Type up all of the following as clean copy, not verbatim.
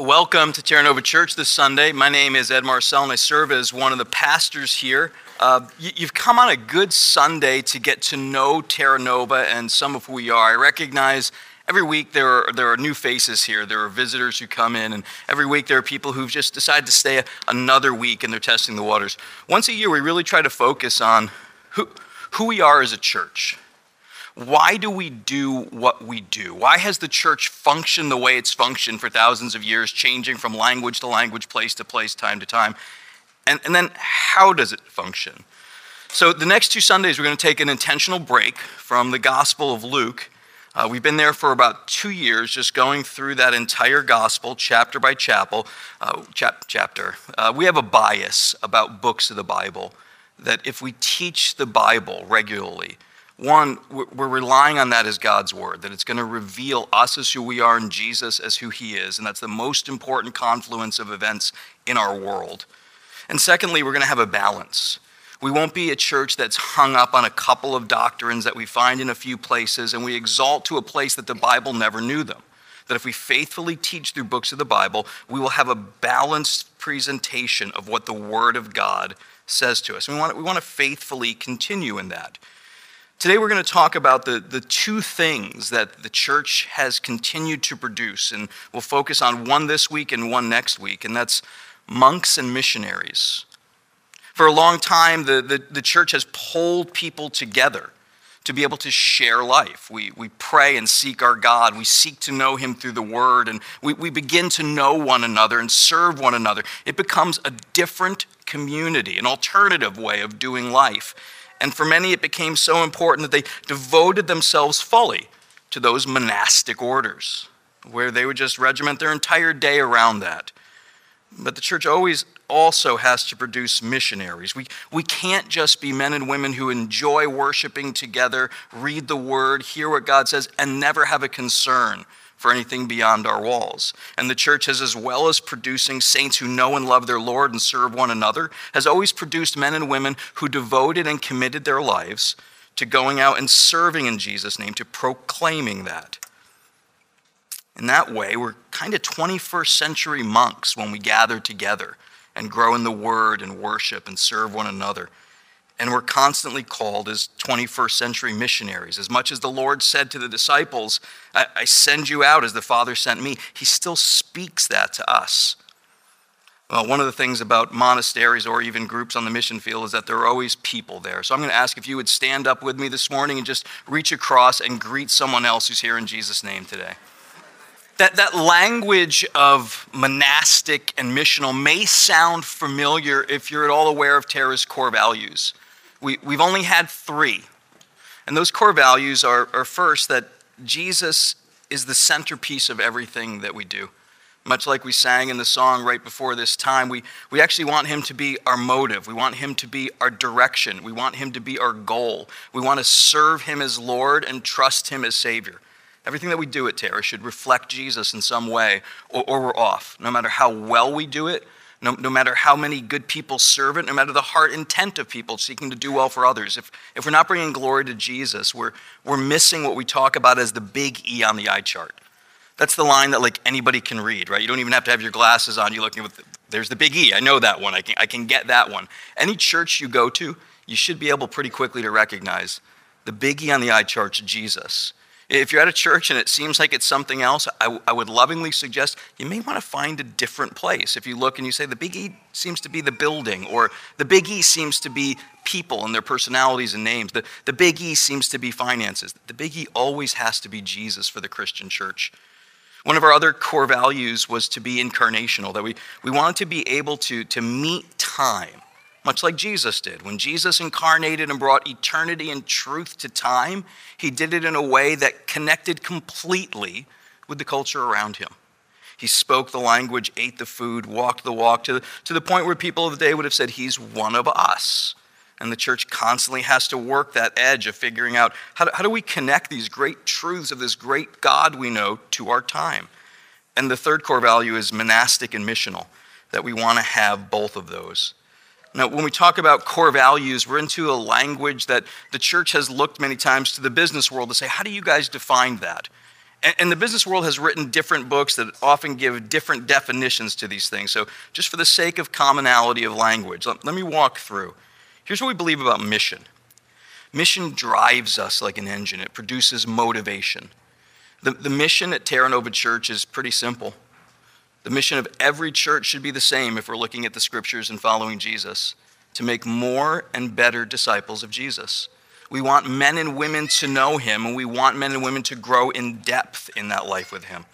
Welcome to Terra Nova Church this Sunday. My name is Ed Marcel, and I serve as one of the pastors here. You've come on a good Sunday to get to know Terra Nova and some of who we are. I recognize every week there are new faces here. There are visitors who come in, and every week there are people who've just decided to stay another week, and they're testing the waters. Once a year, we really try to focus on who we are as a church. Why do we do what we do? Why has the church functioned the way it's functioned for thousands of years, changing from language to language, place to place, time to time? And then how does it function? So the next two Sundays, we're going to take an intentional break from the Gospel of Luke. We've been there for about 2 years, just going through that entire gospel, chapter by chapter. We have a bias about books of the Bible, that if we teach the Bible regularly, one, we're relying on that as God's word, that it's going to reveal us as who we are and Jesus as who he is, and that's the most important confluence of events in our world. And secondly, we're going to have a balance. We won't be a church that's hung up on a couple of doctrines that we find in a few places, and we exalt to a place that the Bible never knew them. That if we faithfully teach through books of the Bible, we will have a balanced presentation of what the Word of God says to us. We want to faithfully continue in that. Today we're going to talk about the two things that the church has continued to produce, and we'll focus on one this week and one next week, and that's monks and missionaries. For a long time, the church has pulled people together to be able to share life. We pray and seek our God. We seek to know him through the word, and we begin to know one another and serve one another. It becomes a different community, an alternative way of doing life. And for many, it became so important that they devoted themselves fully to those monastic orders, where they would just regiment their entire day around that. But the church always also has to produce missionaries. We can't just be men and women who enjoy worshiping together, read the word, hear what God says, and never have a concern for anything beyond our walls. And the church has, as well as producing saints who know and love their Lord and serve one another, has always produced men and women who devoted and committed their lives to going out and serving in Jesus' name, to proclaiming that. In that way, we're kind of 21st century monks when we gather together and grow in the word and worship and serve one another. And we're constantly called as 21st century missionaries. As much as the Lord said to the disciples, I send you out as the Father sent me, he still speaks that to us. Well, one of the things about monasteries or even groups on the mission field is that there are always people there. So I'm going to ask if you would stand up with me this morning and just reach across and greet someone else who's here in Jesus' name today. That language of monastic and missional may sound familiar if you're at all aware of Terra's core values. We've only had 3. And those core values are first, that Jesus is the centerpiece of everything that we do. Much like we sang in the song right before this time, we actually want him to be our motive. We want him to be our direction. We want him to be our goal. We want to serve him as Lord and trust him as Savior. Everything that we do at Terra should reflect Jesus in some way, or we're off. No matter how well we do it, no matter how many good people serve it, no matter the heart intent of people seeking to do well for others. If we're not bringing glory to Jesus, we're missing what we talk about as the big E on the eye chart. That's the line that like anybody can read, right? You don't even have to have your glasses on. You're looking with, there's the big E. I know that one. I can get that one. Any church you go to, you should be able pretty quickly to recognize the big E on the eye chart's Jesus. If you're at a church and it seems like it's something else, I would lovingly suggest you may want to find a different place. If you look and you say the big E seems to be the building, or the big E seems to be people and their personalities and names, the big E seems to be finances. The big E always has to be Jesus for the Christian church. One of our other core values was to be incarnational, that we wanted to be able to meet time, much like Jesus did. When Jesus incarnated and brought eternity and truth to time, he did it in a way that connected completely with the culture around him. He spoke the language, ate the food, walked the walk, to the point where people of the day would have said, he's one of us. And the church constantly has to work that edge of figuring out how do we connect these great truths of this great God we know to our time. And the third core value is monastic and missional, that we want to have both of those. Now, when we talk about core values, we're into a language that the church has looked many times to the business world to say, how do you guys define that? And the business world has written different books that often give different definitions to these things. So just for the sake of commonality of language, let me walk through. Here's what we believe about mission. Mission drives us like an engine. It produces motivation. The mission at Terra Nova Church is pretty simple. The mission of every church should be the same if we're looking at the scriptures and following Jesus, to make more and better disciples of Jesus. We want men and women to know him, and we want men and women to grow in depth in that life with him.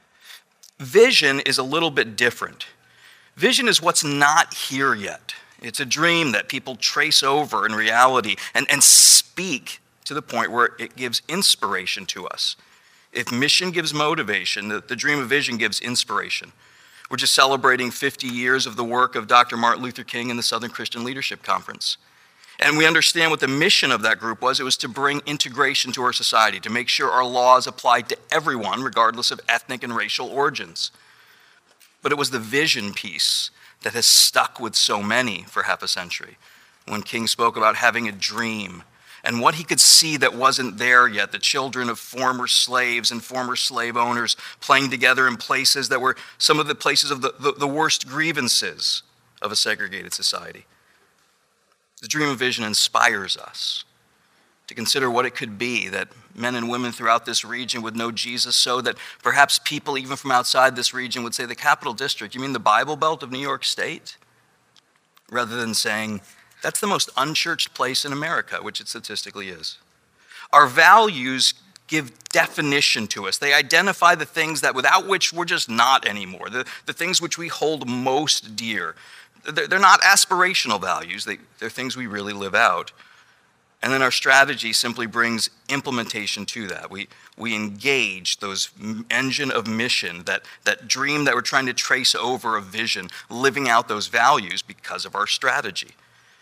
Vision is a little bit different. Vision is what's not here yet. It's a dream that people trace over in reality and speak to the point where it gives inspiration to us. If mission gives motivation, the dream of vision gives inspiration. We're just celebrating 50 years of the work of Dr. Martin Luther King and the Southern Christian Leadership Conference. And we understand what the mission of that group was. It was to bring integration to our society, to make sure our laws applied to everyone, regardless of ethnic and racial origins. But it was the vision piece that has stuck with so many for half a century. When King spoke about having a dream and what he could see that wasn't there yet, the children of former slaves and former slave owners playing together in places that were some of the places of the worst grievances of a segregated society. The dream of vision inspires us to consider what it could be that men and women throughout this region would know Jesus, so that perhaps people even from outside this region would say, the Capital District, you mean the Bible Belt of New York State? Rather than saying, that's the most unchurched place in America, which it statistically is. Our values give definition to us. They identify the things that without which we're just not anymore, the things which we hold most dear. They're not aspirational values. They're things we really live out. And then our strategy simply brings implementation to that. We engage those engine of mission, that dream that we're trying to trace over a vision, living out those values because of our strategy.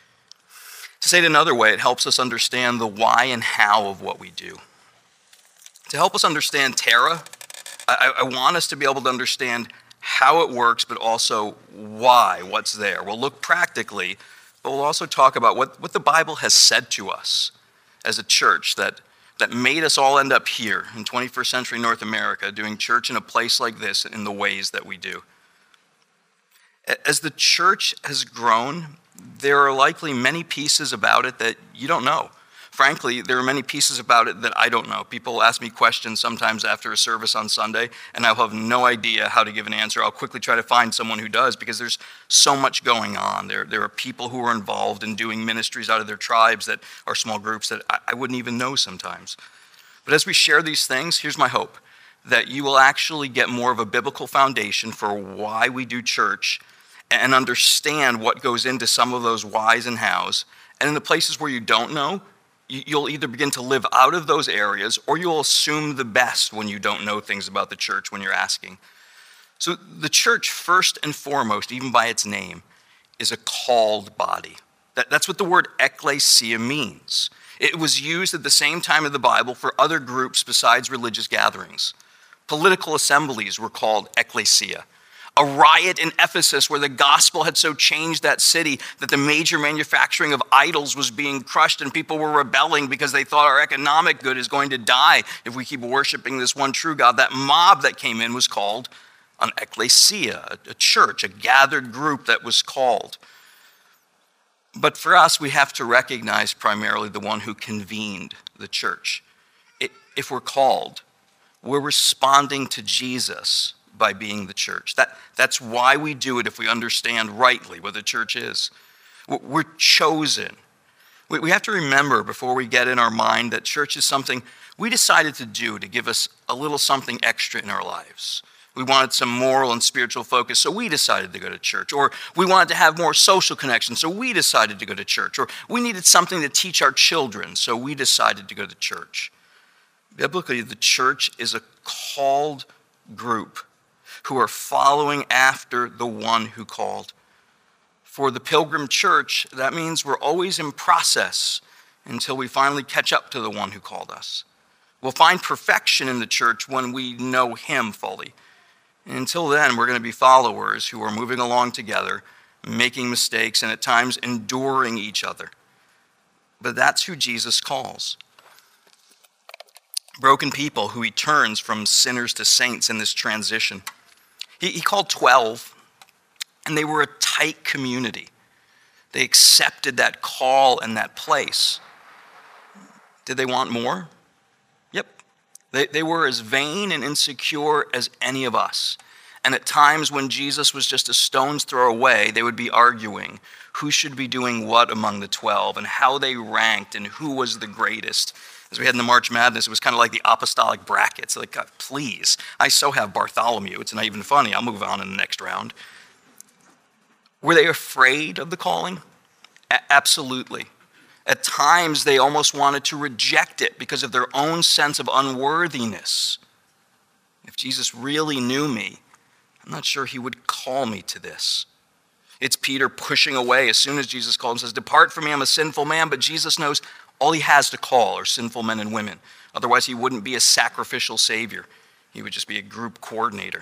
To say it another way, it helps us understand the why and how of what we do. To help us understand Terra, I want us to be able to understand how it works, but also why, what's there. We'll look practically, but we'll also talk about what the Bible has said to us as a church that made us all end up here in 21st century North America, doing church in a place like this in the ways that we do. As the church has grown, there are likely many pieces about it that you don't know. Frankly, there are many pieces about it that I don't know. People ask me questions sometimes after a service on Sunday, and I'll have no idea how to give an answer. I'll quickly try to find someone who does, because there's so much going on. There are people who are involved in doing ministries out of their tribes that are small groups that I wouldn't even know sometimes. But as we share these things, here's my hope, that you will actually get more of a biblical foundation for why we do church and understand what goes into some of those whys and hows. And in the places where you don't know, you'll either begin to live out of those areas, or you'll assume the best when you don't know things about the church when you're asking. So the church, first and foremost, even by its name, is a called body. That's what the word ekklesia means. It was used at the same time of the Bible for other groups besides religious gatherings. Political assemblies were called ekklesia. A riot in Ephesus where the gospel had so changed that city that the major manufacturing of idols was being crushed, and people were rebelling because they thought our economic good is going to die if we keep worshiping this one true God. That mob that came in was called an ekklesia, a church, a gathered group that was called. But for us, we have to recognize primarily the one who convened the church. If we're called, we're responding to Jesus by being the church. That's why we do it, if we understand rightly what the church is. We're chosen. We have to remember before we get in our mind that church is something we decided to do to give us a little something extra in our lives. We wanted some moral and spiritual focus, so we decided to go to church. Or we wanted to have more social connection, so we decided to go to church. Or we needed something to teach our children, so we decided to go to church. Biblically, the church is a called group who are following after the one who called. For the Pilgrim Church, that means we're always in process until we finally catch up to the one who called us. We'll find perfection in the church when we know him fully. And until then, we're going to be followers who are moving along together, making mistakes, and at times enduring each other. But that's who Jesus calls. Broken people who he turns from sinners to saints in this transition. He called 12, and they were a tight community. They accepted that call and that place. Did they want more? Yep. They were as vain and insecure as any of us. And at times when Jesus was just a stone's throw away, they would be arguing who should be doing what among the 12 and how they ranked and who was the greatest. As we had in the March Madness, it was kind of like the apostolic brackets. Like, God, please, I so have Bartholomew. It's not even funny. I'll move on in the next round. Were they afraid of the calling? Absolutely. At times, they almost wanted to reject it because of their own sense of unworthiness. If Jesus really knew me, I'm not sure he would call me to this. It's Peter pushing away as soon as Jesus called him, says, "Depart from me, I'm a sinful man." But Jesus knows all he has to call are sinful men and women. Otherwise, he wouldn't be a sacrificial savior. He would just be a group coordinator.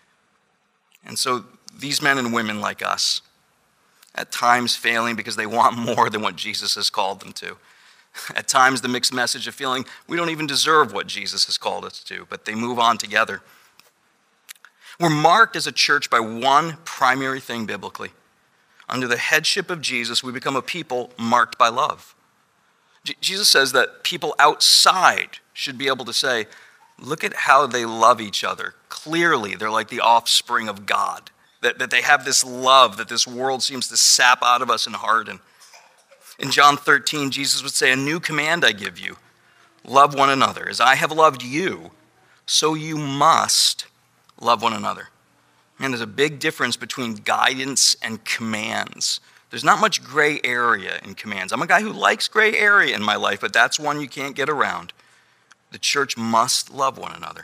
And so these men and women like us, at times failing because they want more than what Jesus has called them to. At times the mixed message of feeling we don't even deserve what Jesus has called us to, but they move on together. We're marked as a church by one primary thing biblically. Under the headship of Jesus, we become a people marked by love. Jesus says that people outside should be able to say, look at how they love each other. Clearly, they're like the offspring of God. That they have this love that this world seems to sap out of us and harden. In John 13, Jesus would say, "A new command I give you. Love one another. As I have loved you, so you must love one another." And there's a big difference between guidance and commands. There's not much gray area in commands. I'm a guy who likes gray area in my life, but that's one you can't get around. The church must love one another.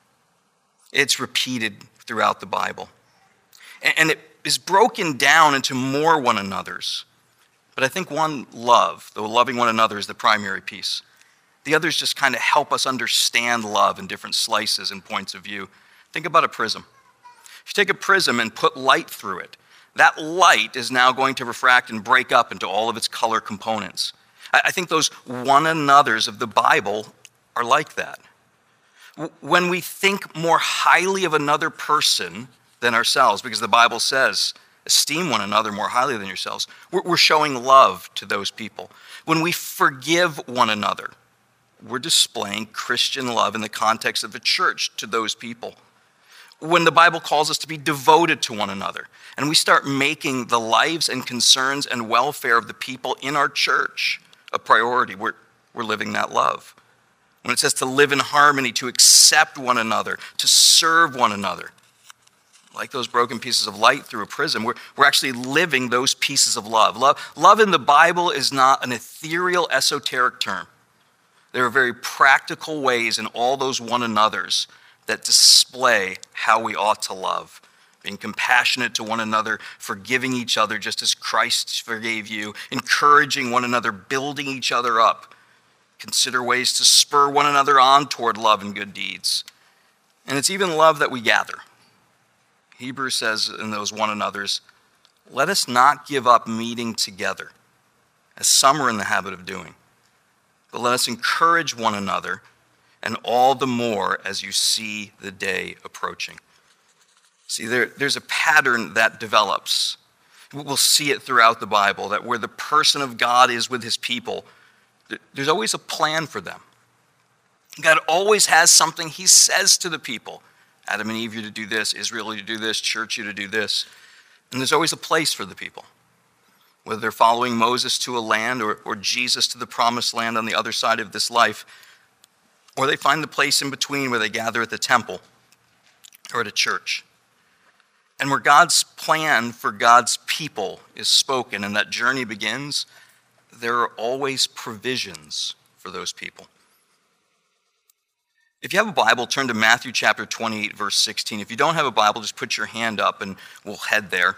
It's repeated throughout the Bible. And it is broken down into more one another's. But I think one love, though loving one another, is the primary piece. The others just kind of help us understand love in different slices and points of view. Think about a prism. If you take a prism and put light through it, that light is now going to refract and break up into all of its color components. I think those one another's of the Bible are like that. When we think more highly of another person than ourselves, because the Bible says, esteem one another more highly than yourselves, we're showing love to those people. When we forgive one another, we're displaying Christian love in the context of a church to those people. When the Bible calls us to be devoted to one another, and we start making the lives and concerns and welfare of the people in our church a priority, we're living that love. When it says to live in harmony, to accept one another, to serve one another, like those broken pieces of light through a prism, we're actually living those pieces of love. Love in the Bible is not an ethereal, esoteric term. There are very practical ways in all those one another's that display how we ought to love. Being compassionate to one another, forgiving each other just as Christ forgave you, encouraging one another, building each other up. Consider ways to spur one another on toward love and good deeds. And it's even love that we gather. Hebrews says in those one another's, let us not give up meeting together, as some are in the habit of doing, but let us encourage one another, and all the more as you see the day approaching. See, there's a pattern that develops. We'll see it throughout the Bible, that where the person of God is with his people, there's always a plan for them. God always has something he says to the people. Adam and Eve, you to do this. Israel, you to do this. Church, you to do this. And there's always a place for the people. Whether they're following Moses to a land or Jesus to the promised land on the other side of this life, or they find the place in between where they gather at the temple or at a church. And where God's plan for God's people is spoken and that journey begins, there are always provisions for those people. If you have a Bible, turn to Matthew chapter 28, verse 16. If you don't have a Bible, just put your hand up and we'll head there.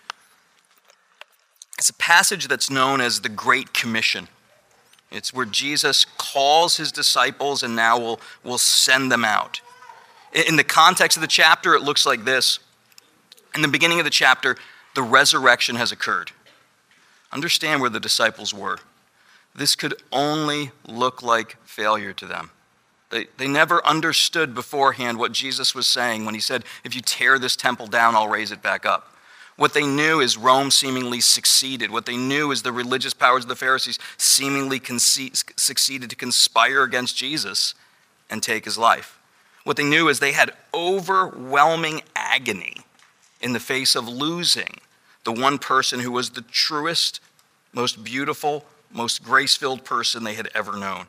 It's a passage that's known as the Great Commission. It's where Jesus calls his disciples and now will send them out. In the context of the chapter, it looks like this. In the beginning of the chapter, the resurrection has occurred. Understand where the disciples were. This could only look like failure to them. They never understood beforehand what Jesus was saying when he said, if you tear this temple down, I'll raise it back up. What they knew is Rome seemingly succeeded. What they knew is the religious powers of the Pharisees seemingly succeeded to conspire against Jesus and take his life. What they knew is they had overwhelming agony in the face of losing the one person who was the truest, most beautiful, most grace-filled person they had ever known.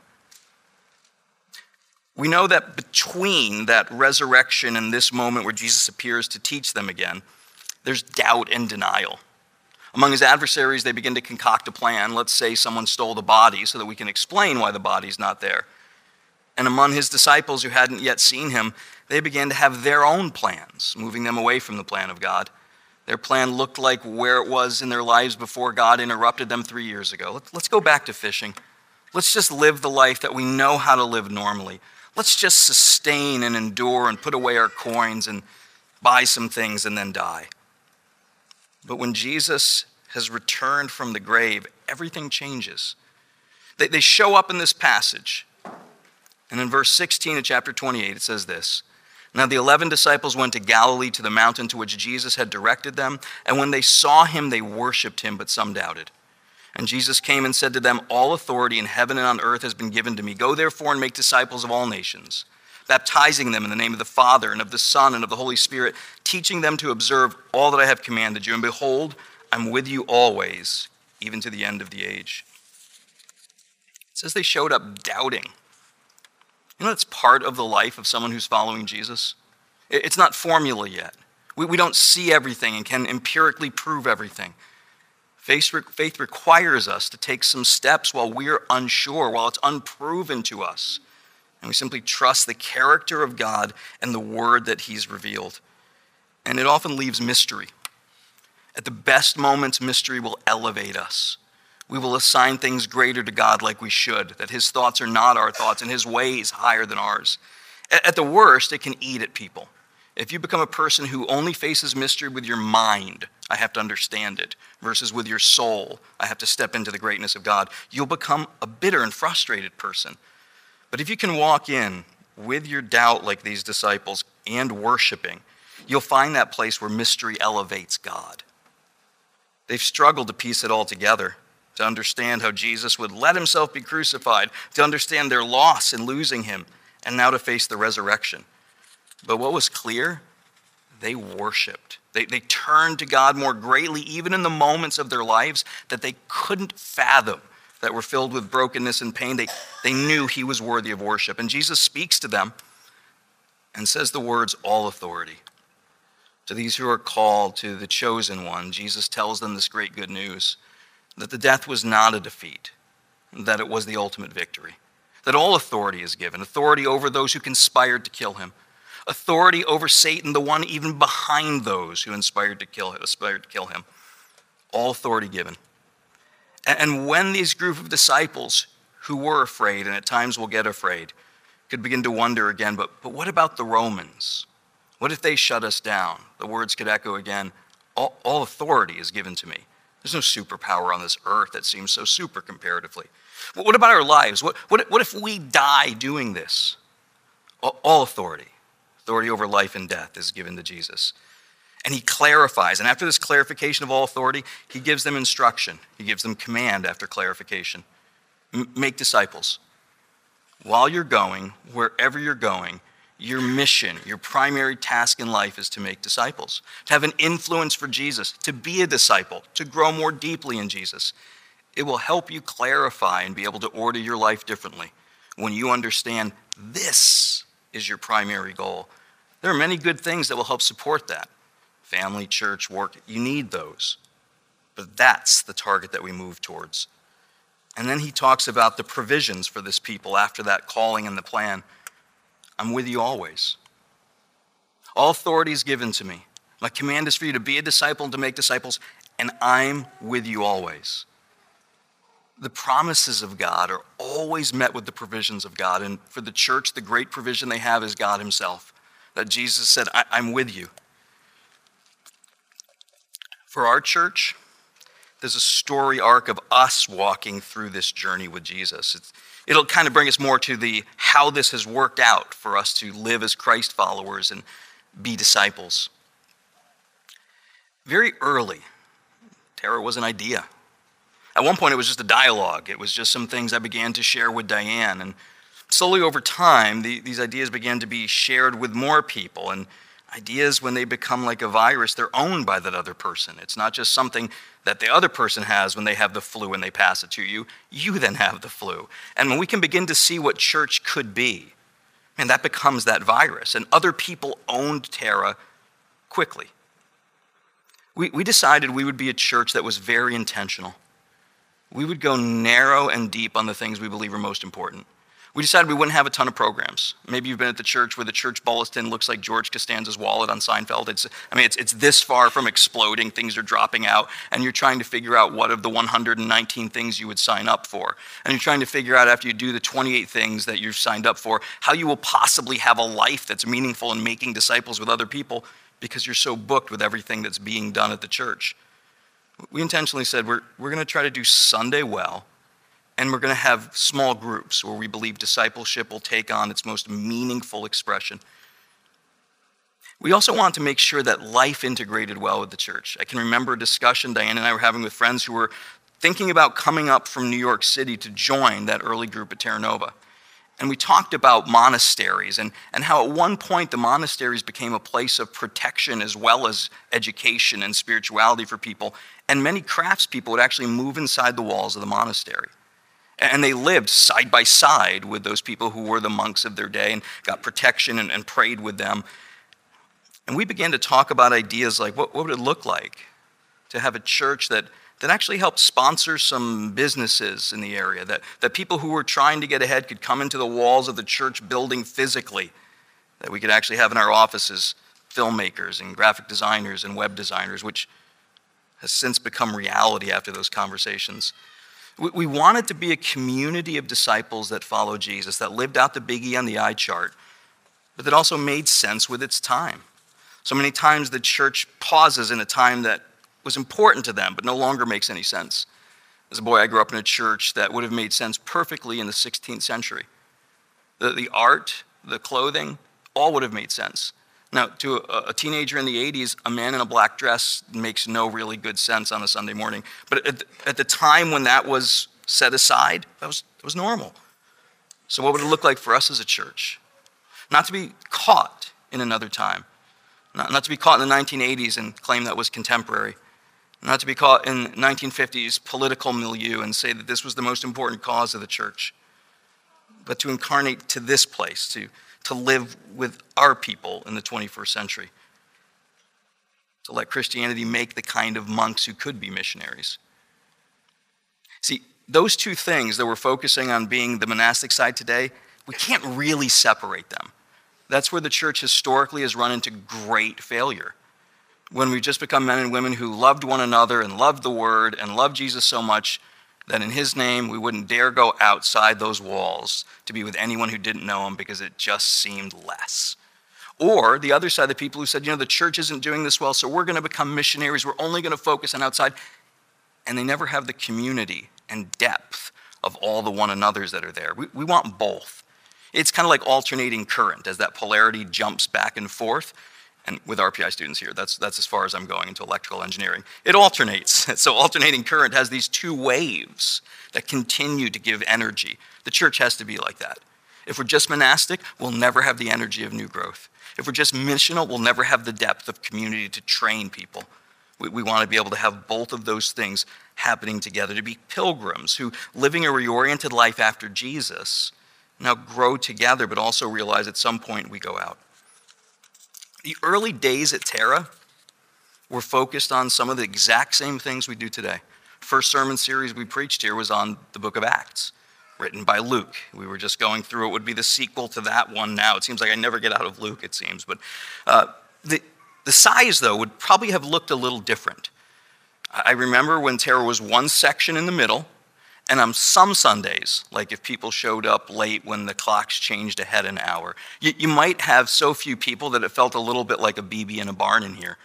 We know that between that resurrection and this moment where Jesus appears to teach them again, there's doubt and denial. Among his adversaries, they begin to concoct a plan. Let's say someone stole the body so that we can explain why the body's not there. And among his disciples who hadn't yet seen him, they began to have their own plans, moving them away from the plan of God. Their plan looked like where it was in their lives before God interrupted them 3 years ago. Let's go back to fishing. Let's just live the life that we know how to live normally. Let's just sustain and endure and put away our coins and buy some things and then die. But when Jesus has returned from the grave, everything changes. They show up in this passage. And in verse 16 of chapter 28, it says this: Now the 11 disciples went to Galilee to the mountain to which Jesus had directed them. And when they saw him, they worshipped him, but some doubted. And Jesus came and said to them, All authority in heaven and on earth has been given to me. Go therefore and make disciples of all nations, baptizing them in the name of the Father and of the Son and of the Holy Spirit, teaching them to observe all that I have commanded you. And behold, I'm with you always, even to the end of the age. It says they showed up doubting. You know, that's part of the life of someone who's following Jesus. It's not formula yet. We don't see everything and can empirically prove everything. Faith requires us to take some steps while we're unsure, while it's unproven to us. And we simply trust the character of God and the word that he's revealed. And it often leaves mystery. At the best moments, mystery will elevate us. We will assign things greater to God like we should, that his thoughts are not our thoughts and his ways higher than ours. At the worst, it can eat at people. If you become a person who only faces mystery with your mind, I have to understand it, versus with your soul, I have to step into the greatness of God, you'll become a bitter and frustrated person. But if you can walk in with your doubt like these disciples and worshiping, you'll find that place where mystery elevates God. They've struggled to piece it all together, to understand how Jesus would let himself be crucified, to understand their loss in losing him, and now to face the resurrection. But what was clear? They worshiped. They turned to God more greatly, even in the moments of their lives that they couldn't fathom, that were filled with brokenness and pain. They knew he was worthy of worship. And Jesus speaks to them and says the words, all authority. To these who are called, to the chosen one, Jesus tells them this great good news, that the death was not a defeat, that it was the ultimate victory, that all authority is given, authority over those who conspired to kill him, authority over Satan, the one even behind those who aspired to kill him. All authority given. And when these group of disciples who were afraid, and at times will get afraid, could begin to wonder again, but what about the Romans? What if they shut us down? The words could echo again, all authority is given to me. There's no superpower on this earth that seems so super comparatively. What about our lives? What if we die doing this? All authority over life and death is given to Jesus. And he clarifies. And after this clarification of all authority, he gives them instruction. He gives them command after clarification. Make disciples. While you're going, wherever you're going, your mission, your primary task in life is to make disciples, to have an influence for Jesus, to be a disciple, to grow more deeply in Jesus. It will help you clarify and be able to order your life differently when you understand this is your primary goal. There are many good things that will help support that. Family, church, work, you need those. But that's the target that we move towards. And then he talks about the provisions for this people after that calling and the plan. I'm with you always. All authority is given to me. My command is for you to be a disciple and to make disciples, and I'm with you always. The promises of God are always met with the provisions of God. And for the church, the great provision they have is God himself. That Jesus said, I'm with you. For our church, there's a story arc of us walking through this journey with Jesus. It'll kind of bring us more to how this has worked out for us to live as Christ followers and be disciples. Very early, Terra was an idea. At one point, it was just a dialogue. It was just some things I began to share with Diane. And slowly over time, these ideas began to be shared with more people. And ideas, when they become like a virus, they're owned by that other person. It's not just something that the other person has when they have the flu and they pass it to you. You then have the flu. And when we can begin to see what church could be, and that becomes that virus. And other people owned Terra quickly. We decided we would be a church that was very intentional. We would go narrow and deep on the things we believe are most important. We decided we wouldn't have a ton of programs. Maybe you've been at the church where the church bulletin looks like George Costanza's wallet on Seinfeld. It's this far from exploding, things are dropping out, and you're trying to figure out what of the 119 things you would sign up for. And you're trying to figure out, after you do the 28 things that you've signed up for, how you will possibly have a life that's meaningful in making disciples with other people because you're so booked with everything that's being done at the church. We intentionally said we're going to try to do Sunday well, and we're going to have small groups where we believe discipleship will take on its most meaningful expression. We also want to make sure that life integrated well with the church. I can remember a discussion Diane and I were having with friends who were thinking about coming up from New York City to join that early group at Terra Nova. And we talked about monasteries and how at one point the monasteries became a place of protection as well as education and spirituality for people. And many craftspeople would actually move inside the walls of the monastery. And they lived side by side with those people who were the monks of their day and got protection and prayed with them. And we began to talk about ideas like what would it look like to have a church that actually helped sponsor some businesses in the area, that people who were trying to get ahead could come into the walls of the church building physically, that we could actually have in our offices filmmakers and graphic designers and web designers, which has since become reality after those conversations. We wanted to be a community of disciples that follow Jesus, that lived out the biggie on the eye chart, but that also made sense with its time. So many times the church pauses in a time that was important to them, but no longer makes any sense. As a boy, I grew up in a church that would have made sense perfectly in the 16th century. The art, the clothing, all would have made sense. Now, to a teenager in the 80s, a man in a black dress makes no really good sense on a Sunday morning. But at the time when that was set aside, that was normal. So what would it look like for us as a church? Not to be caught in another time. Not to be caught in the 1980s and claim that was contemporary. Not to be caught in 1950s political milieu and say that this was the most important cause of the church. But to incarnate to this place, to live with our people in the 21st century. To let Christianity make the kind of monks who could be missionaries. See, those two things that we're focusing on being the monastic side today, we can't really separate them. That's where the church historically has run into great failure. When we've just become men and women who loved one another and loved the word and loved Jesus so much that in his name we wouldn't dare go outside those walls to be with anyone who didn't know him because it just seemed less. Or the other side, the people who said, the church isn't doing this well, so we're going to become missionaries. We're only going to focus on outside. And they never have the community and depth of all the one another's that are there. We want both. It's kind of like alternating current as that polarity jumps back and forth. And with RPI students here, that's as far as I'm going into electrical engineering. It alternates. So alternating current has these two waves that continue to give energy. The church has to be like that. If we're just monastic, we'll never have the energy of new growth. If we're just missional, we'll never have the depth of community to train people. We want to be able to have both of those things happening together, to be pilgrims who, living a reoriented life after Jesus, now grow together, but also realize at some point we go out. The early days at Terra were focused on some of the exact same things we do today. First sermon series we preached here was on the book of Acts, written by Luke. We were just going through what would be the sequel to that one now. It seems like I never get out of Luke, it seems. But the size, though, would probably have looked a little different. I remember when Terra was one section in the middle, and on some Sundays, like if people showed up late when the clocks changed ahead an hour, you might have so few people that it felt a little bit like a BB in a barn in here.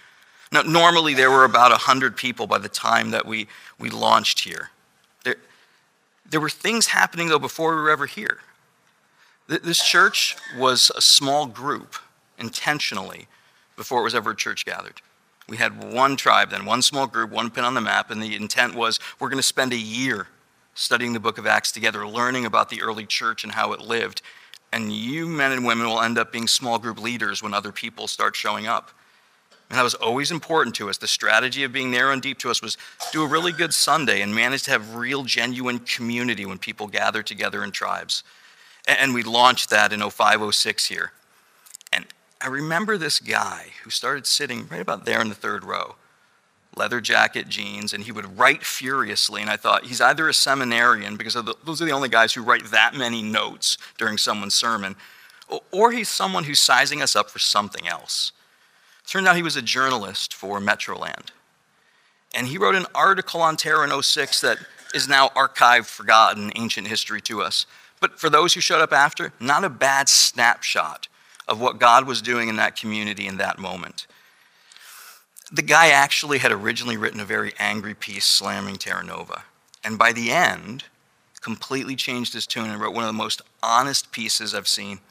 Now, normally there were about 100 people by the time that we launched here. There were things happening, though, before we were ever here. This church was a small group, intentionally, before it was ever a church gathered. We had one tribe then, one small group, one pin on the map, and the intent was we're going to spend a year studying the book of Acts together, learning about the early church and how it lived. And you men and women will end up being small group leaders when other people start showing up. And that was always important to us. The strategy of being narrow and deep to us was do a really good Sunday and manage to have real, genuine community when people gather together in tribes. And we launched that in 05, 06 here. And I remember this guy who started sitting right about there in the third row, leather jacket, jeans, and he would write furiously. And I thought, he's either a seminarian, because those are the only guys who write that many notes during someone's sermon, or he's someone who's sizing us up for something else. Turned out he was a journalist for Metroland. And he wrote an article on Terra in 06 that is now archived, forgotten, ancient history to us. But for those who showed up after, not a bad snapshot of what God was doing in that community in that moment. The guy actually had originally written a very angry piece slamming Terra Nova. And by the end, completely changed his tune and wrote one of the most honest pieces I've seen.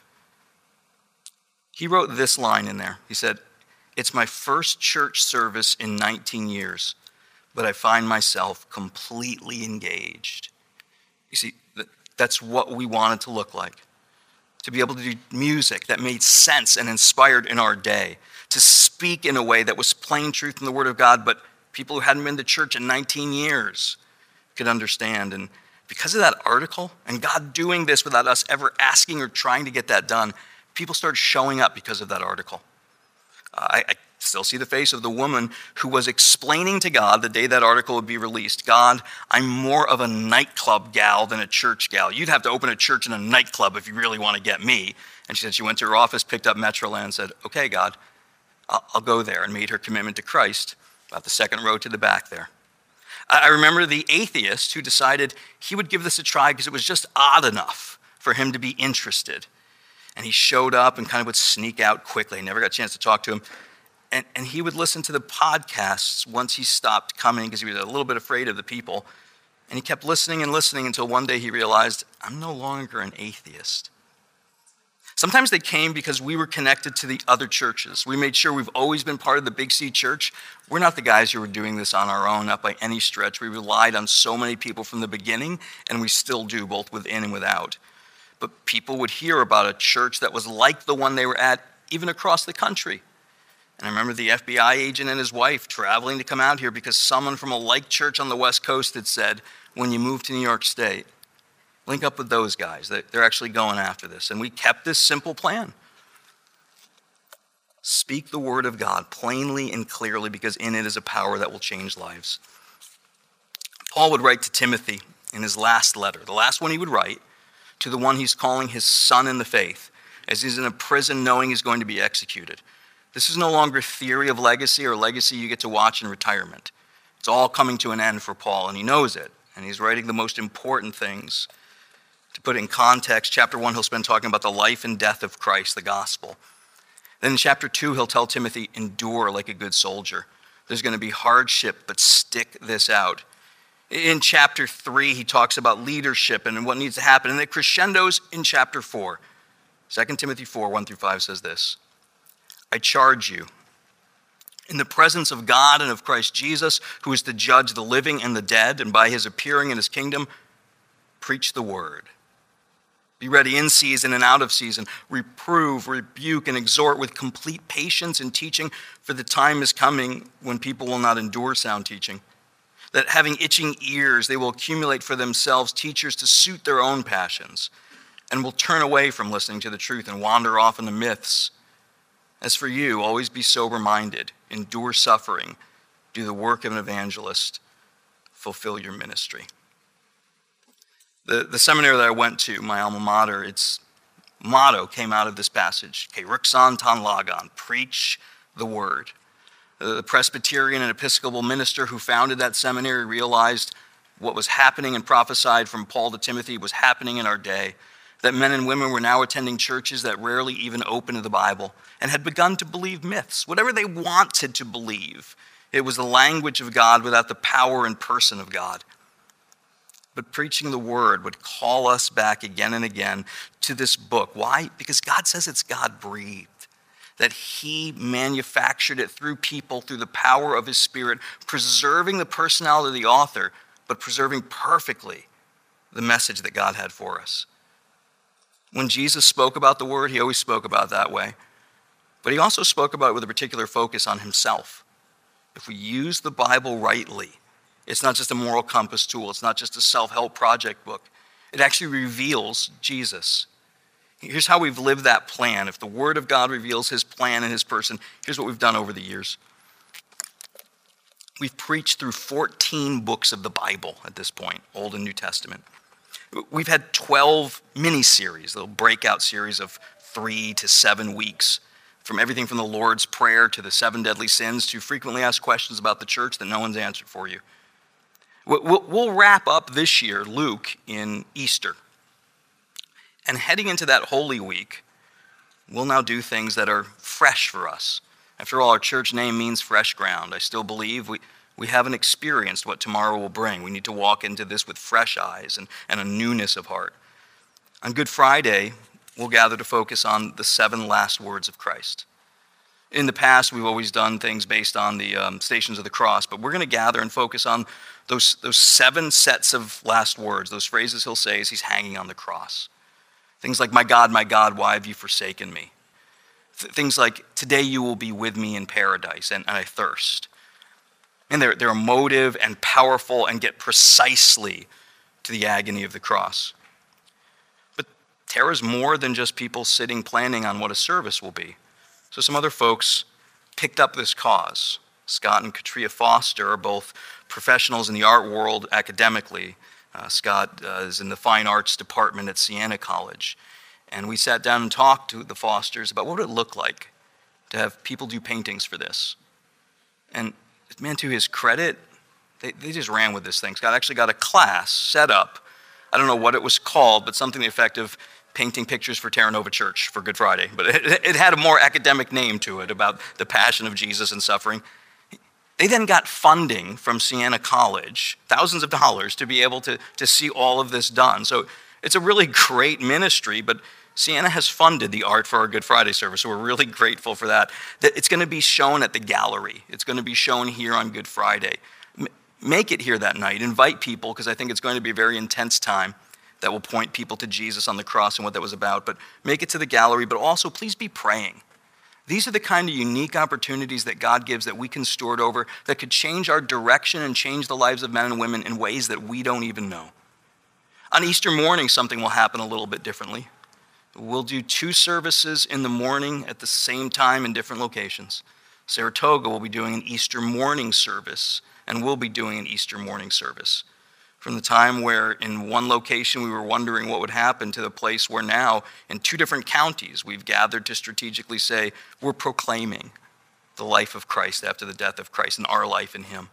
He wrote this line in there. He said, "It's my first church service in 19 years, but I find myself completely engaged." You see, that's what we wanted to look like. To be able to do music that made sense and inspired in our day. To speak in a way that was plain truth in the Word of God, but people who hadn't been to church in 19 years could understand. And because of that article, and God doing this without us ever asking or trying to get that done, people started showing up because of that article. I still see the face of the woman who was explaining to God the day that article would be released, "God, I'm more of a nightclub gal than a church gal. You'd have to open a church in a nightclub if you really want to get me." And she said she went to her office, picked up Metroland, and said, "Okay, God, I'll go there," and made her commitment to Christ, about the second row to the back there. I remember the atheist who decided he would give this a try because it was just odd enough for him to be interested. And he showed up and kind of would sneak out quickly. I never got a chance to talk to him. And he would listen to the podcasts once he stopped coming because he was a little bit afraid of the people. And he kept listening and listening until one day he realized, I'm no longer an atheist. Sometimes they came because we were connected to the other churches. We made sure we've always been part of the Big C Church. We're not the guys who were doing this on our own, not by any stretch. We relied on so many people from the beginning, and we still do, both within and without. But people would hear about a church that was like the one they were at, even across the country. And I remember the FBI agent and his wife traveling to come out here because someone from a like church on the West Coast had said, when you move to New York State, link up with those guys. They're actually going after this. And we kept this simple plan. Speak the word of God plainly and clearly, because in it is a power that will change lives. Paul would write to Timothy in his last letter, the last one he would write, to the one he's calling his son in the faith, as he's in a prison knowing he's going to be executed. This is no longer theory of legacy or legacy you get to watch in retirement. It's all coming to an end for Paul, and he knows it. And he's writing the most important things. To put it in context, chapter 1, he'll spend talking about the life and death of Christ, the gospel. Then in chapter 2, he'll tell Timothy, endure like a good soldier. There's going to be hardship, but stick this out. In chapter 3, he talks about leadership and what needs to happen. And it crescendos in chapter 4. 2 Timothy 4, 1-5 says this. I charge you, in the presence of God and of Christ Jesus, who is to judge the living and the dead, and by his appearing in his kingdom, preach the word. Be ready in season and out of season. Reprove, rebuke, and exhort with complete patience and teaching, for the time is coming when people will not endure sound teaching. That having itching ears, they will accumulate for themselves teachers to suit their own passions, and will turn away from listening to the truth and wander off into myths. As for you, always be sober-minded, endure suffering, do the work of an evangelist, fulfill your ministry. The seminary that I went to, my alma mater, its motto came out of this passage. Kerixon ton logon, preach the word. The Presbyterian and Episcopal minister who founded that seminary realized what was happening and prophesied from Paul to Timothy was happening in our day. that men and women were now attending churches that rarely even opened the Bible and had begun to believe myths, whatever they wanted to believe. It was the language of God without the power and person of God. But preaching the word would call us back again and again to this book. Why? Because God says it's God-breathed, that he manufactured it through people, through the power of his Spirit, preserving the personality of the author, but preserving perfectly the message that God had for us. When Jesus spoke about the word, he always spoke about it that way. But he also spoke about it with a particular focus on himself. If we use the Bible rightly, it's not just a moral compass tool. It's not just a self-help project book. It actually reveals Jesus. Here's how we've lived that plan. If the Word of God reveals his plan and his person, here's what we've done over the years. We've preached through 14 books of the Bible at this point, Old and New Testament. We've had 12 mini-series, little breakout series of 3 to 7 weeks, from everything from the Lord's Prayer to the 7 deadly sins to frequently asked questions about the church that no one's answered for you. We'll wrap up this year, Luke, in Easter. And heading into that Holy Week, we'll now do things that are fresh for us. After all, our church name means fresh ground. I still believe we haven't experienced what tomorrow will bring. We need to walk into this with fresh eyes and a newness of heart. On Good Friday, we'll gather to focus on the 7 last words of Christ. In the past, we've always done things based on the Stations of the Cross, but we're going to gather and focus on those 7 sets of last words, those phrases he'll say as he's hanging on the cross. Things like, my God, why have you forsaken me? Things like, today you will be with me in paradise, and I thirst. And they're emotive and powerful and get precisely to the agony of the cross. But Tara's more than just people sitting planning on what a service will be. So some other folks picked up this cause. Scott and Katria Foster are both professionals in the art world academically. Scott is in the fine arts department at Siena College. And we sat down and talked to the Fosters about what would it look like to have people do paintings for this. And man, to his credit, they just ran with this thing. Scott actually got a class set up. I don't know what it was called, but something to the effect of painting pictures for Terra Nova Church for Good Friday. But it had a more academic name to it about the passion of Jesus and suffering. They then got funding from Siena College, thousands of dollars, to be able to see all of this done. So it's a really great ministry, but Siena has funded the art for our Good Friday service, so we're really grateful for that. It's going to be shown at the gallery. It's going to be shown here on Good Friday. Make it here that night. Invite people, because I think it's going to be a very intense time that will point people to Jesus on the cross and what that was about. But make it to the gallery, but also please be praying. These are the kind of unique opportunities that God gives that we can steward over that could change our direction and change the lives of men and women in ways that we don't even know. On Easter morning, something will happen a little bit differently. We'll do 2 services in the morning at the same time in different locations. Saratoga will be doing an Easter morning service, and we'll be doing an Easter morning service. From the time where in one location we were wondering what would happen to the place where now in 2 different counties we've gathered to strategically say we're proclaiming the life of Christ after the death of Christ and our life in him.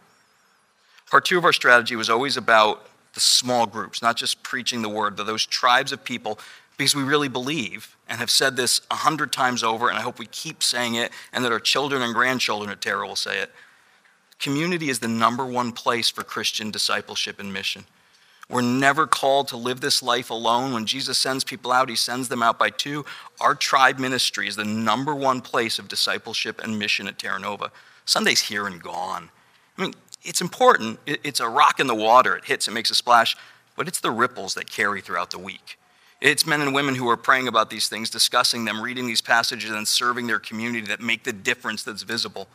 Part 2 of our strategy was always about the small groups, not just preaching the word, but those tribes of people, because we really believe and have said this 100 times over, and I hope we keep saying it and that our children and grandchildren at Terra will say it. Community is the number 1 place for Christian discipleship and mission. We're never called to live this life alone. When Jesus sends people out, he sends them out by 2. Our tribe ministry is the number 1 place of discipleship and mission at Terra Nova. Sunday's here and gone. I mean, it's important. It's a rock in the water. It hits, it makes a splash, but it's the ripples that carry throughout the week. It's men and women who are praying about these things, discussing them, reading these passages, and serving their community that make the difference that's visible.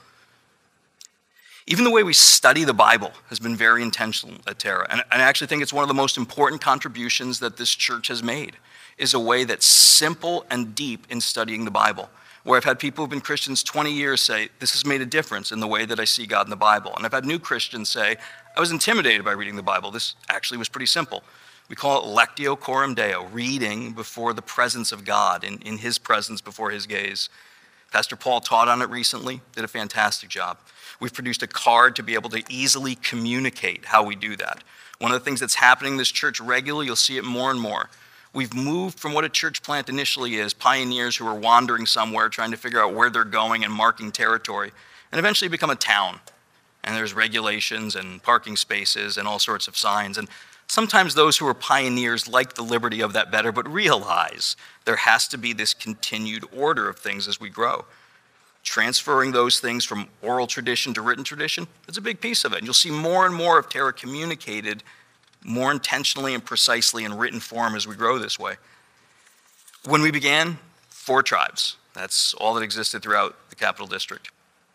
Even the way we study the Bible has been very intentional at Terra. And I actually think it's one of the most important contributions that this church has made, is a way that's simple and deep in studying the Bible. Where I've had people who've been Christians 20 years say, this has made a difference in the way that I see God in the Bible. And I've had new Christians say, I was intimidated by reading the Bible. This actually was pretty simple. We call it lectio coram Deo, reading before the presence of God, in his presence before his gaze. Pastor Paul taught on it recently, did a fantastic job. We've produced a card to be able to easily communicate how we do that. One of the things that's happening in this church regularly, you'll see it more and more. we've moved from what a church plant initially is, pioneers who are wandering somewhere trying to figure out where they're going and marking territory, and eventually become a town. And there's regulations and parking spaces and all sorts of signs. And sometimes those who are pioneers like the liberty of that better, but realize there has to be this continued order of things as we grow. Transferring those things from oral tradition to written tradition is a big piece of it. And you'll see more and more of Terra communicated more intentionally and precisely in written form as we grow this way. When we began, 4 tribes. That's all that existed throughout the Capital District.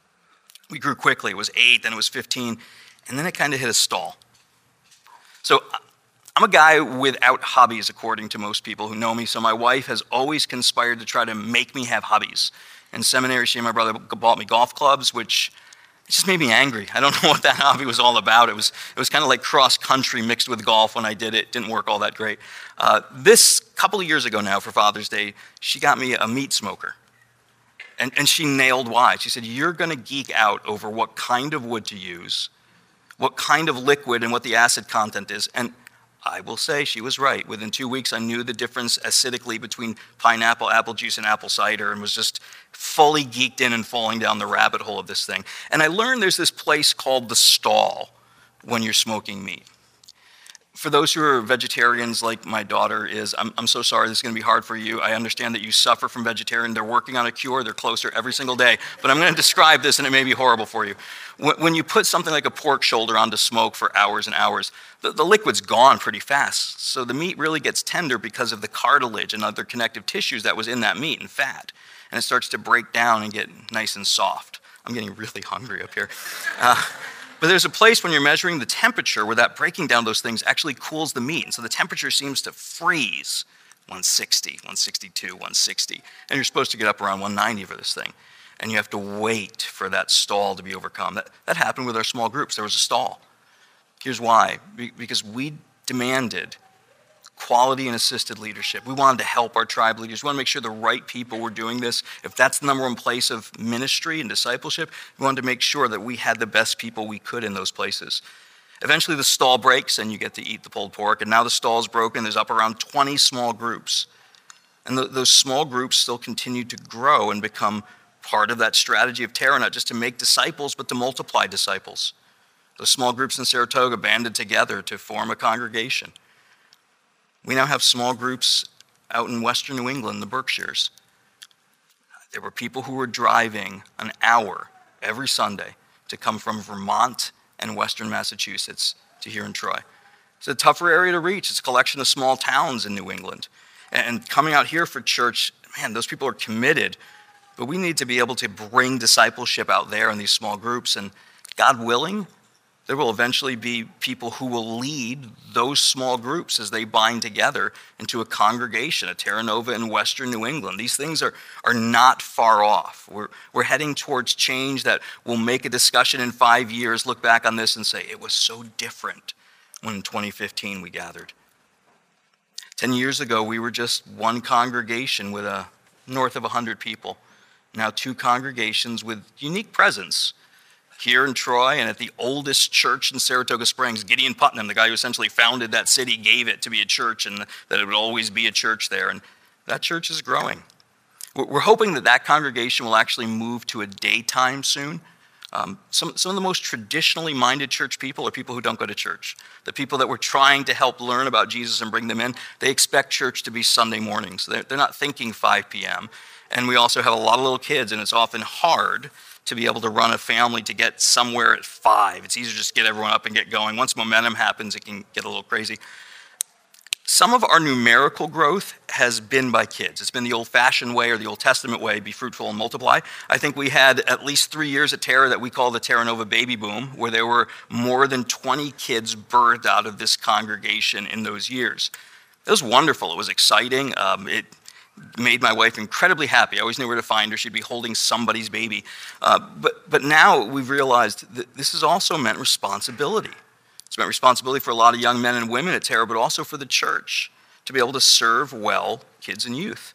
We grew quickly. It was 8, then it was 15, and then it kind of hit a stall. So I'm a guy without hobbies, according to most people who know me, so my wife has always conspired to try to make me have hobbies. In seminary, she and my brother bought me golf clubs, which just made me angry. I don't know what that hobby was all about. It was kind of like cross-country mixed with golf when I did it. It didn't work all that great. This couple of years ago now, for Father's Day, she got me a meat smoker. And she nailed why. She said, you're going to geek out over what kind of wood to use, what kind of liquid and what the acid content is. And I will say she was right. Within 2 weeks, I knew the difference acidically between pineapple, apple juice, and apple cider, and was just fully geeked in and falling down the rabbit hole of this thing. And I learned there's this place called the stall when you're smoking meat. For those who are vegetarians like my daughter is, I'm so sorry this is going to be hard for you. I understand that you suffer from vegetarian. They're working on a cure. They're closer every single day. But I'm going to describe this, and it may be horrible for you. When you put something like a pork shoulder onto smoke for hours and hours, the liquid's gone pretty fast. So the meat really gets tender because of the cartilage and other connective tissues that was in that meat and fat. And it starts to break down and get nice and soft. I'm getting really hungry up here. But there's a place when you're measuring the temperature where that breaking down those things actually cools the meat. And so the temperature seems to freeze 160, 162, 160. And you're supposed to get up around 190 for this thing. And you have to wait for that stall to be overcome. That happened with our small groups. There was a stall. Here's why. Because we demanded quality and assisted leadership. We wanted to help our tribe leaders. We wanted to make sure the right people were doing this. If that's the number one place of ministry and discipleship, we wanted to make sure that we had the best people we could in those places. Eventually the stall breaks and you get to eat the pulled pork, and now the stall is broken. There's up around 20 small groups. And those small groups still continue to grow and become part of that strategy of Terra, not just to make disciples, but to multiply disciples. Those small groups in Saratoga banded together to form a congregation. We now have small groups out in western New England, the Berkshires. There were people who were driving an hour every Sunday to come from Vermont and western Massachusetts to here in Troy. It's a tougher area to reach. It's a collection of small towns in New England. And coming out here for church, man, those people are committed. But we need to be able to bring discipleship out there in these small groups. And God willing, there will eventually be people who will lead those small groups as they bind together into a congregation, a Terra Nova in western New England. These things are not far off. We're heading towards change that will make a discussion in 5 years, look back on this and say, it was so different when in 2015 we gathered. 10 years ago, we were just one congregation with north of 100 people. Now 2 congregations with unique presence. Here in Troy and at the oldest church in Saratoga Springs, Gideon Putnam, the guy who essentially founded that city, gave it to be a church and that it would always be a church there. And that church is growing. We're hoping that congregation will actually move to a daytime soon. Some of the most traditionally minded church people are people who don't go to church. The people that we're trying to help learn about Jesus and bring them in, they expect church to be Sunday mornings. They're not thinking 5 p.m. And we also have a lot of little kids, and it's often hard to be able to run a family to get somewhere at 5. It's easier to just get everyone up and get going. Once momentum happens, it can get a little crazy. Some of our numerical growth has been by kids. It's been the old-fashioned way or the Old Testament way, be fruitful and multiply. I think we had at least 3 years at Terra that we call the Terra Nova baby boom, where there were more than 20 kids birthed out of this congregation in those years. It was wonderful. It was exciting. It made my wife incredibly happy. I always knew where to find her. She'd be holding somebody's baby. But now we've realized that this has also meant responsibility. It's meant responsibility for a lot of young men and women at Terra, but also for the church to be able to serve well kids and youth.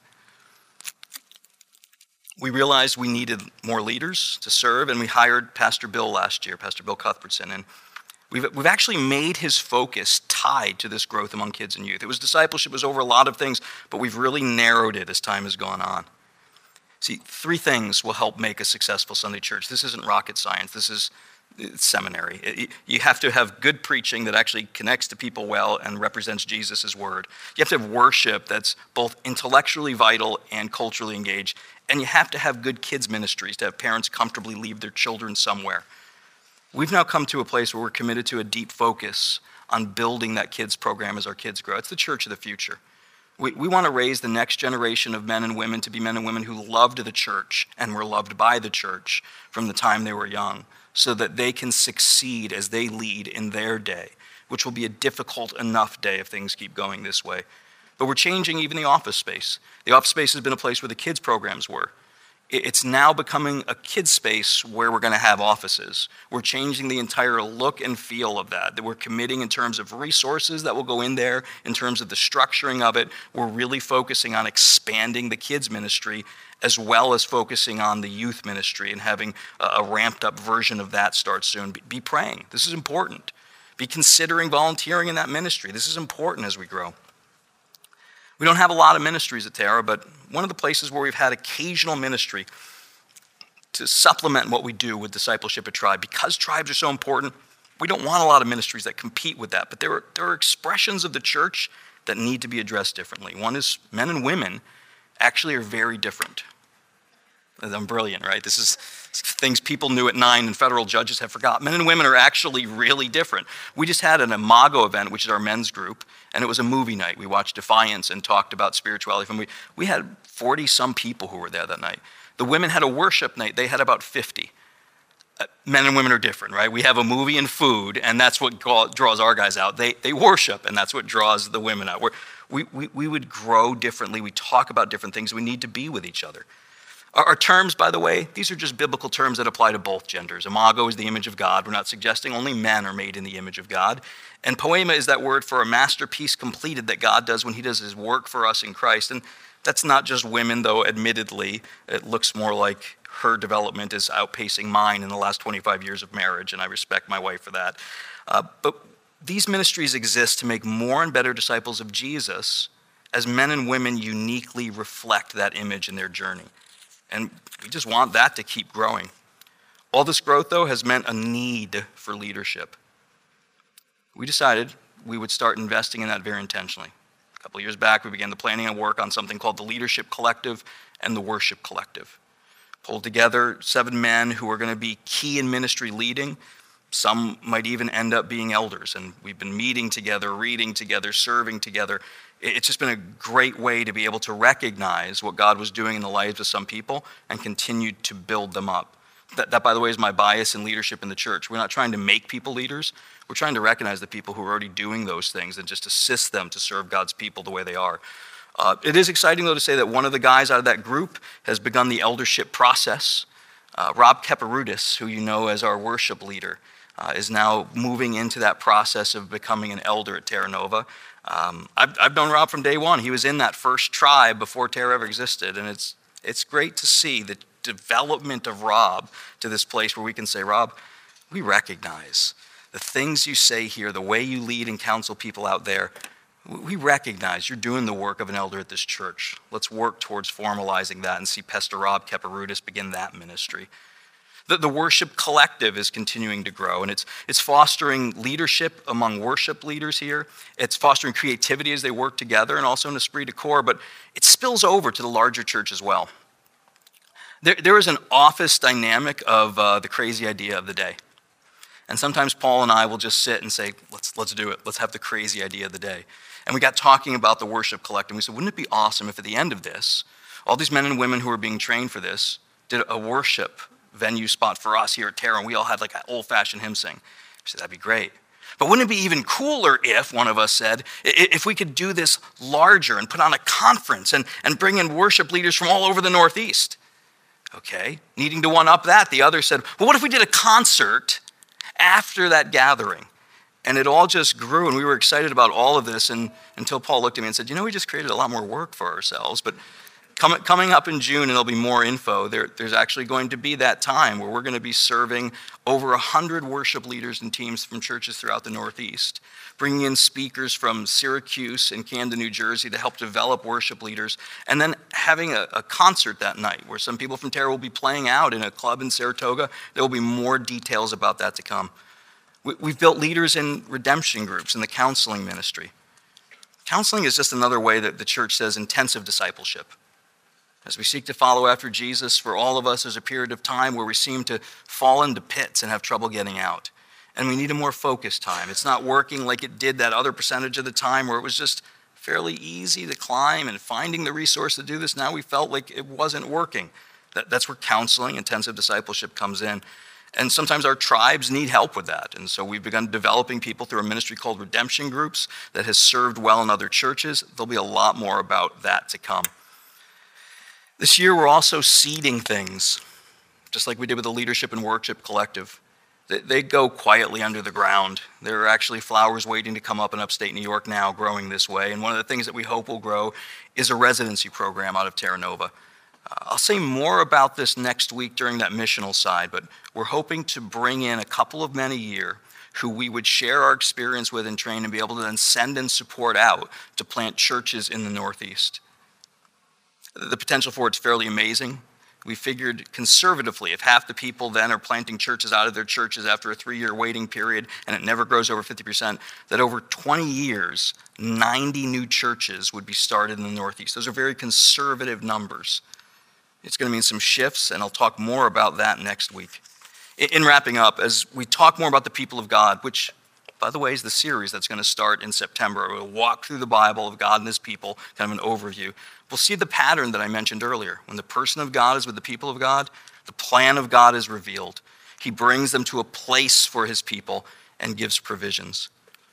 We realized we needed more leaders to serve, and we hired Pastor Bill last year, Pastor Bill Cuthbertson. And We've actually made his focus tied to this growth among kids and youth. Discipleship was over a lot of things, but we've really narrowed it as time has gone on. See, 3 things will help make a successful Sunday church. This isn't rocket science. This is seminary. You have to have good preaching that actually connects to people well and represents Jesus' word. You have to have worship that's both intellectually vital and culturally engaged. And you have to have good kids ministries to have parents comfortably leave their children somewhere. We've now come to a place where we're committed to a deep focus on building that kids program as our kids grow. It's the church of the future. We want to raise the next generation of men and women to be men and women who loved the church and were loved by the church from the time they were young, so that they can succeed as they lead in their day, which will be a difficult enough day if things keep going this way. But we're changing even the office space. The office space has been a place where the kids programs were. It's now becoming a kids space where we're going to have offices. We're changing the entire look and feel of that we're committing in terms of resources that will go in there, in terms of the structuring of it. We're really focusing on expanding the kids ministry as well as focusing on the youth ministry and having a ramped up version of that start soon. Be praying. This is important. Be considering volunteering in that ministry. This is important as we grow. We don't have a lot of ministries at Terra, but one of the places where we've had occasional ministry to supplement what we do with discipleship at Tribe, because tribes are so important, we don't want a lot of ministries that compete with that. But there are expressions of the church that need to be addressed differently. One is men and women actually are very different. I'm brilliant, right? This is things people knew at 9 and federal judges have forgotten. Men and women are actually really different. We just had an Imago event, which is our men's group, and it was a movie night. We watched Defiance and talked about spirituality. We had 40-some people who were there that night. The women had a worship night. They had about 50. Men and women are different, right? We have a movie and food, and that's what draws our guys out. They worship, and that's what draws the women out. We would grow differently. We talk about different things. We need to be with each other. Our terms, by the way, these are just biblical terms that apply to both genders. Imago is the image of God. We're not suggesting only men are made in the image of God. And poema is that word for a masterpiece completed that God does when he does his work for us in Christ. And that's not just women, though admittedly it looks more like her development is outpacing mine in the last 25 years of marriage, and I respect my wife for that. But these ministries exist to make more and better disciples of Jesus as men and women uniquely reflect that image in their journey. And we just want that to keep growing. All this growth, though, has meant a need for leadership. We decided we would start investing in that very intentionally. A couple of years back, we began the planning and work on something called the Leadership Collective and the Worship Collective. Pulled together 7 men who are going to be key in ministry leading. Some might even end up being elders. And we've been meeting together, reading together, serving together. It's just been a great way to be able to recognize what God was doing in the lives of some people and continue to build them up. That, by the way, is my bias in leadership in the church. We're not trying to make people leaders. We're trying to recognize the people who are already doing those things and just assist them to serve God's people the way they are. It is exciting, though, to say that one of the guys out of that group has begun the eldership process. Rob Keparudis, who you know as our worship leader, is now moving into that process of becoming an elder at Terra Nova. I've known Rob from day one. He was in that first tribe before Terra ever existed, and it's great to see the development of Rob to this place where we can say, Rob, we recognize the things you say here, the way you lead and counsel people out there. We recognize you're doing the work of an elder at this church. Let's work towards formalizing that and see Pastor Rob Keparudis begin that ministry. The Worship Collective is continuing to grow, and it's fostering leadership among worship leaders here. It's fostering creativity as they work together, and also an esprit de corps, but it spills over to the larger church as well. There is an office dynamic of the crazy idea of the day. And sometimes Paul and I will just sit and say, let's do it. Let's have the crazy idea of the day. And we got talking about the Worship Collective, and we said, wouldn't it be awesome if at the end of this, all these men and women who are being trained for this did a worship venue spot for us here at Terra, and we all had like an old-fashioned hymn sing. I said, that'd be great. But wouldn't it be even cooler if, one of us said, if we could do this larger and put on a conference and bring in worship leaders from all over the Northeast? Okay, needing to one-up that, the other said, well, what if we did a concert after that gathering? And it all just grew, and we were excited about all of this until Paul looked at me and said, we just created a lot more work for ourselves, but Coming up in June, and there'll be more info, there's actually going to be that time where we're going to be serving over 100 worship leaders and teams from churches throughout the Northeast, bringing in speakers from Syracuse and Camden, New Jersey to help develop worship leaders, and then having a concert that night where some people from Terra will be playing out in a club in Saratoga. There will be more details about that to come. We've built leaders in redemption groups in the counseling ministry. Counseling is just another way that the church says intensive discipleship. As we seek to follow after Jesus, for all of us, there's a period of time where we seem to fall into pits and have trouble getting out. And we need a more focused time. It's not working like it did that other percentage of the time where it was just fairly easy to climb and finding the resource to do this. Now we felt like it wasn't working. That's where counseling, intensive discipleship comes in. And sometimes our tribes need help with that. And so we've begun developing people through a ministry called Redemption Groups that has served well in other churches. There'll be a lot more about that to come. This year, we're also seeding things, just like we did with the Leadership and Worship Collective. They go quietly under the ground. There are actually flowers waiting to come up in upstate New York now growing this way. And one of the things that we hope will grow is a residency program out of Terra Nova. I'll say more about this next week during that missional side, but we're hoping to bring in a couple of men a year who we would share our experience with and train and be able to then send and support out to plant churches in the Northeast. The potential for it's fairly amazing. We figured conservatively, if half the people then are planting churches out of their churches after a 3-year waiting period, and it never grows over 50%, that over 20 years, 90 new churches would be started in the Northeast. Those are very conservative numbers. It's going to mean some shifts, and I'll talk more about that next week. In wrapping up, as we talk more about the people of God, which, by the way, is the series that's going to start in September. We'll walk through the Bible of God and his people, kind of an overview. We'll see the pattern that I mentioned earlier. When the person of God is with the people of God, the plan of God is revealed. He brings them to a place for his people and gives provisions.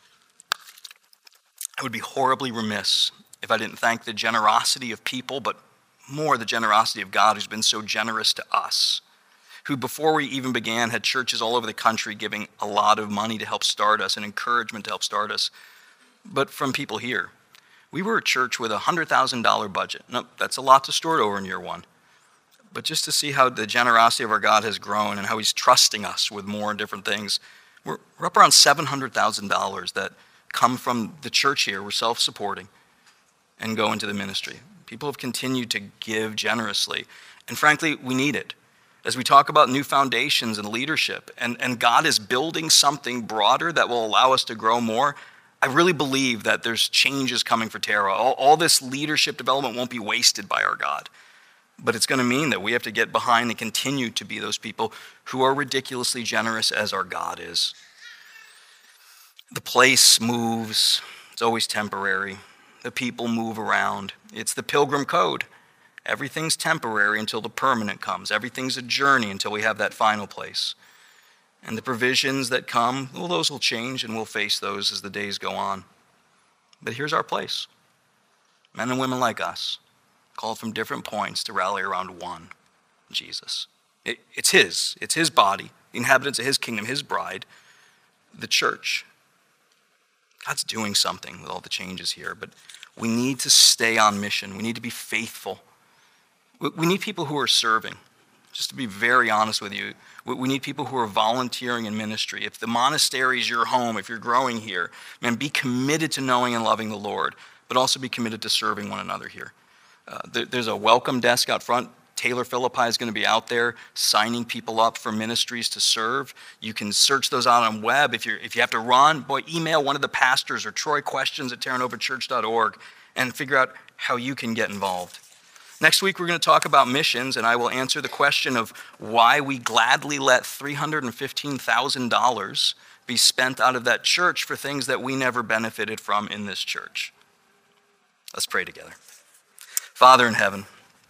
I would be horribly remiss if I didn't thank the generosity of people, but more the generosity of God who's been so generous to us, who before we even began had churches all over the country giving a lot of money to help start us and encouragement to help start us. But from people here, we were a church with a $100,000 budget. No, that's a lot to steward over in year one. But just to see how the generosity of our God has grown and how he's trusting us with more different things, we're up around $700,000 that come from the church here. We're self-supporting and go into the ministry. People have continued to give generously. And frankly, we need it. As we talk about new foundations and leadership, and God is building something broader that will allow us to grow more, I really believe that there's changes coming for Terra. All this leadership development won't be wasted by our God. But it's going to mean that we have to get behind and continue to be those people who are ridiculously generous as our God is. The place moves. It's always temporary. The people move around. It's the Pilgrim Code. Everything's temporary until the permanent comes. Everything's a journey until we have that final place. And the provisions that come, well, those will change, and we'll face those as the days go on. But here's our place. Men and women like us, called from different points to rally around one, Jesus. It's his body, the inhabitants of his kingdom, his bride, the church. God's doing something with all the changes here, but we need to stay on mission. We need to be faithful. We need people who are serving. Just to be very honest with you, we need people who are volunteering in ministry. If the monastery is your home, if you're growing here, man, be committed to knowing and loving the Lord, but also be committed to serving one another here. There's a welcome desk out front. Taylor Philippi is going to be out there signing people up for ministries to serve. You can search those out on web. If you have to run, email one of the pastors or Troy Questions at terranovachurch.org and figure out how you can get involved. Next week, we're going to talk about missions, and I will answer the question of why we gladly let $315,000 be spent out of that church for things that we never benefited from in this church. Let's pray together. Father in heaven,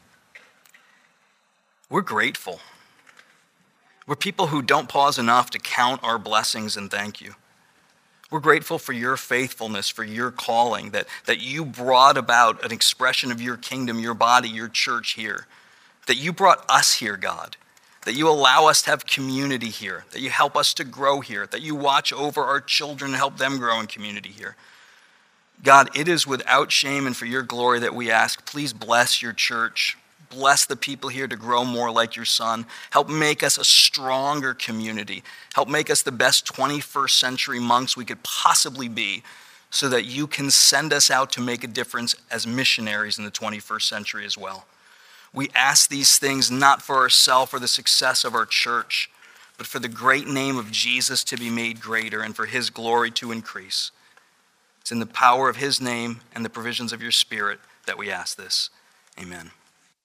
we're grateful. We're people who don't pause enough to count our blessings and thank you. We're grateful for your faithfulness, for your calling, that you brought about an expression of your kingdom, your body, your church here, that you brought us here, God, that you allow us to have community here, that you help us to grow here, that you watch over our children and help them grow in community here. God, it is without shame and for your glory that we ask, please bless your church. Bless the people here to grow more like your Son. Help make us a stronger community. Help make us the best 21st century monks we could possibly be, so that you can send us out to make a difference as missionaries in the 21st century as well. We ask these things not for ourselves or the success of our church, but for the great name of Jesus to be made greater and for his glory to increase. It's in the power of his name and the provisions of your Spirit that we ask this. Amen.